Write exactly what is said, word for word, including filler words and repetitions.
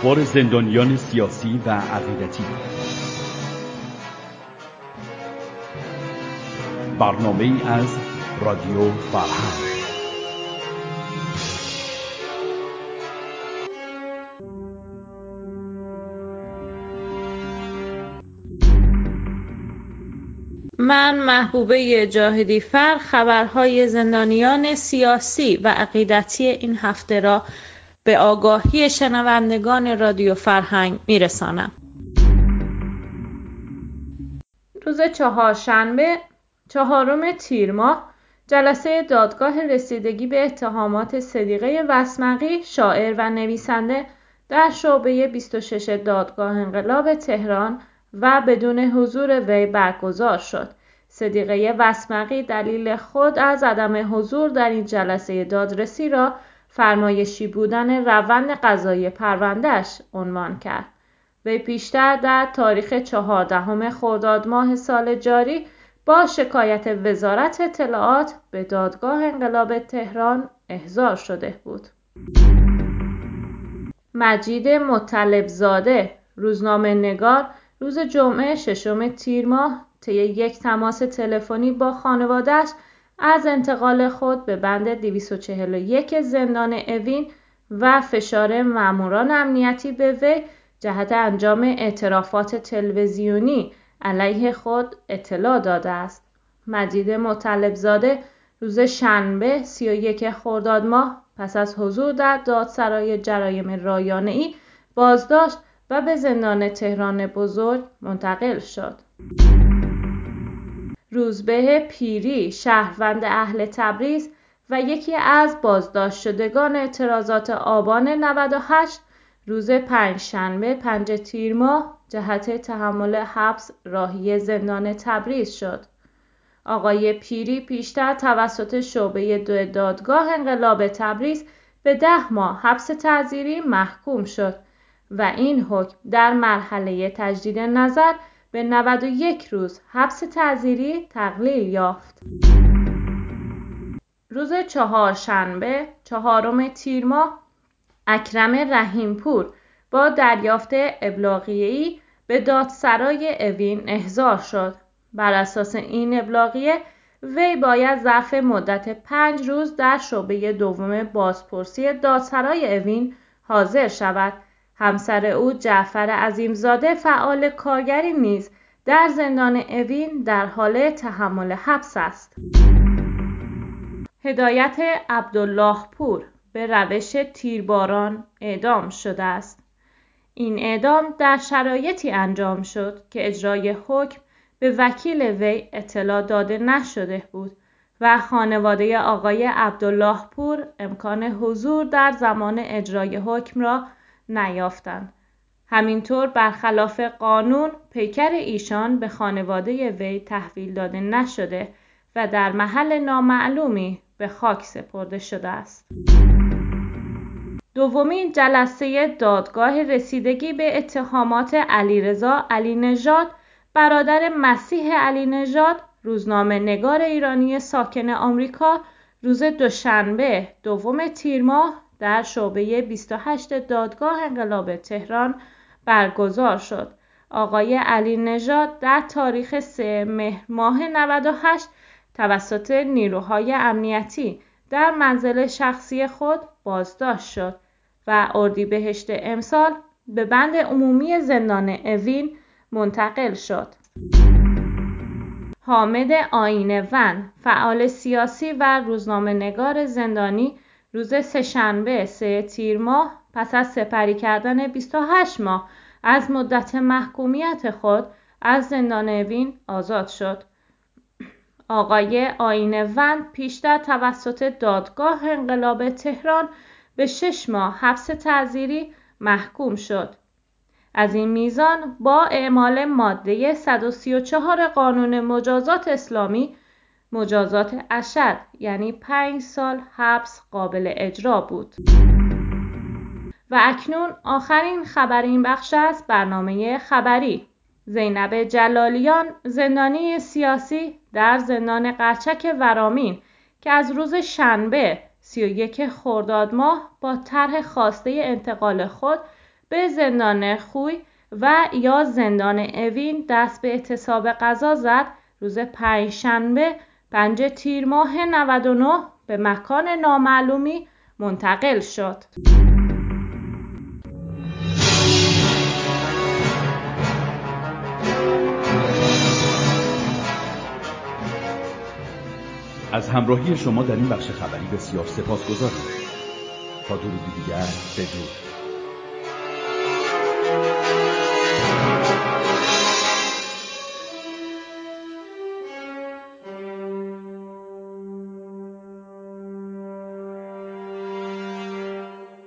اخبار زندانیان سیاسی و عقیدتی. برنامه‌ای از رادیو فرهنگ. من محبوبه جاهدی فر خبرهای زندانیان سیاسی و عقیدتی این هفته را به آگاهی شنوندگان رادیو فرهنگ میرسانم. روز چهارشنبه چهارم تیر ماه جلسه دادگاه رسیدگی به اتهامات صدیقه وسمقی شاعر و نویسنده در شعبه بیست و شش دادگاه انقلاب تهران و بدون حضور وی برگزار شد. صدیقه وسمقی دلیل خود از عدم حضور در این جلسه دادرسی را فرمایشی بودن روند قضایی پرونده‌اش عنوان کرد. وی پیشتر در تاریخ چهاردهم خرداد ماه سال جاری با شکایت وزارت اطلاعات به دادگاه انقلاب تهران احضار شده بود. مجید مطلب زاده، روزنامه نگار، روز جمعه ششم تیر ماه طی یک تماس تلفنی با خانواده‌اش از انتقال خود به بند دویست و چهل و یک زندان اوین و فشار ماموران امنیتی به وی جهت انجام اعترافات تلویزیونی علیه خود اطلاع داده است. مجید مطلب زاده روز شنبه سی و یک خرداد ماه پس از حضور در دادسرای جرایم رایانه‌ای بازداشت و به زندان تهران بزرگ منتقل شد. روزبه پیری، شهروند اهل تبریز و یکی از بازداشت شدگان اعتراضات آبان نود و هشت، روز پنجشنبه پنج تیر ماه جهت تحمل حبس راهی زندان تبریز شد. آقای پیری پیشتر توسط شعبه دو دادگاه انقلاب تبریز به ده ماه حبس تعزیری محکوم شد و این حکم در مرحله تجدید نظر به نود و یک روز حبس تعزیری تقلیل یافت. روز چهارشنبه چهارم تیر ماه اکرم رحیمپور با دریافت ابلاغیه‌ای به دادسرای اوین احضار شد. بر اساس این ابلاغیه وی باید ظرف مدت پنج روز در شعبه دوم بازپرسی دادسرای اوین حاضر شود. همسر او جعفر عظیمزاده فعال کارگری نیز در زندان اوین در حال تحمل حبس است. هدایت عبدالله پور به روش تیرباران اعدام شده است. این اعدام در شرایطی انجام شد که اجرای حکم به وکیل وی اطلاع داده نشده بود و خانواده آقای عبدالله پور امکان حضور در زمان اجرای حکم را نیافتند. همینطور برخلاف قانون پیکر ایشان به خانواده وی تحویل داده نشده و در محل نامعلومی به خاک سپرده شده است. دومین جلسه دادگاه رسیدگی به اتهامات علیرضا علی نژاد برادر مسیح علی نژاد، روزنامه نگار ایرانی ساکن آمریکا، روز دوشنبه دوم تیر ماه در شعبه بیست و هشت دادگاه انقلاب تهران برگزار شد. آقای علی نژاد در تاریخ سه مهر ماه نود و هشت توسط نیروهای امنیتی در منزل شخصی خود بازداشت شد و اردیبهشت امسال به بند عمومی زندان اوین منتقل شد. حامد آیینه ون، فعال سیاسی و روزنامه نگار زندانی، روز سه‌شنبه سه تیر ماه پس از سپری کردن بیست و هشت ماه از مدت محکومیت خود از زندان اوین آزاد شد. آقای آیینه ون پیشتر توسط دادگاه انقلاب تهران به شش ماه حبس تعزیری محکوم شد. از این میزان با اعمال ماده صد و سی و چهار قانون مجازات اسلامی مجازات اشد یعنی پنج سال حبس قابل اجرا بود. و اکنون آخرین خبر این بخش از برنامه خبری. زینب جلالیان، زندانی سیاسی در زندان قرچک ورامین که از روز شنبه سی و یک خرداد ماه با طرح خواسته انتقال خود به زندان خوی و یا زندان اوین دست به اعتصاب غذا زد. روز پنجشنبه پنج تیر ماه نود و نه به مکان نامعلومی منتقل شد. از همراهی شما در این بخش خبری بسیار سپاسگزاریم. تا درودی دیگر بدرود.